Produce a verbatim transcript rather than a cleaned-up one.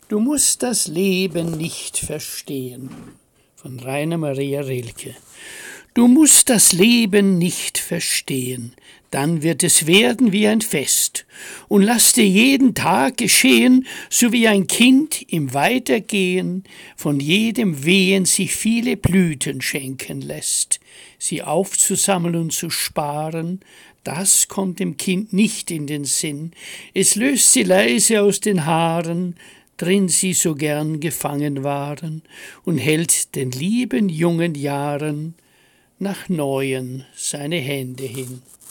Du musst das Leben nicht verstehen. Von Rainer Maria Rilke. Du musst das Leben nicht verstehen, dann wird es werden wie ein Fest. Und lass dir jeden Tag geschehen, so wie ein Kind im Weitergehen von jedem Wehen sich viele Blüten schenken lässt. Sie aufzusammeln und zu sparen, das kommt dem Kind nicht in den Sinn. Es löst sie leise aus den Haaren, drin sie so gern gefangen waren, und hält den lieben jungen Jahren nach Neuen seine Hände hin.